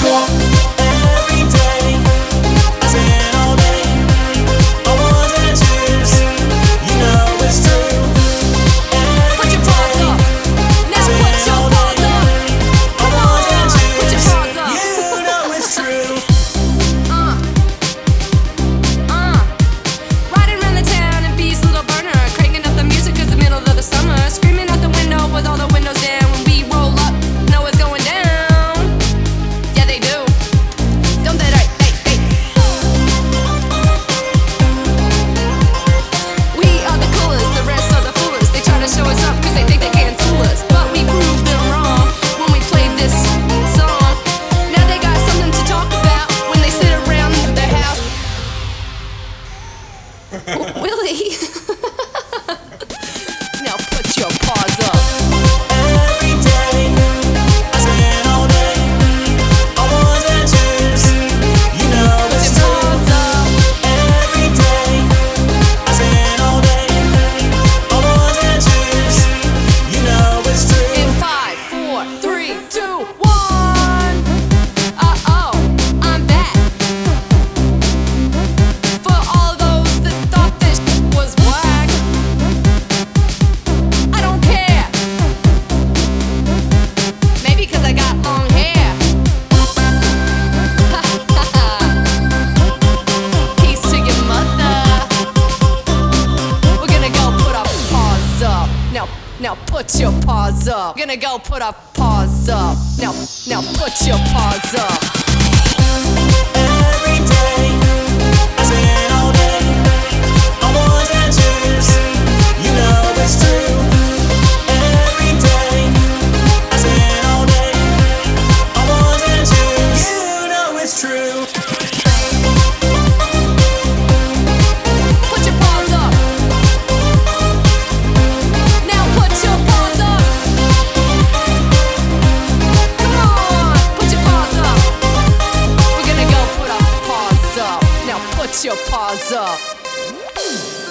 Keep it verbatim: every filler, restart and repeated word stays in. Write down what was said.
Willie! Now put your paws up. Every day, I spend all day on ones and twos. You know it's Put your true. paws up. Every day, I spend all day on ones and twos. You know it's true. In five, four, three, two, one. Uh oh, I'm back. For all those that thought this was whack, I don't care. Maybe 'cause I got long hair. Peace to your mother. We're gonna go put our paws up. Now, now put your paws up. We're gonna go put our paws up. Now, now put your paws up. Every day, I spend all day on ones and twos. You know it's true. Every day, I spend all day on ones and twos. You know it's true. Put your paws up. Now put your paws up. Come on, put your paws up. We're gonna go put our paws up. Now put your paws up.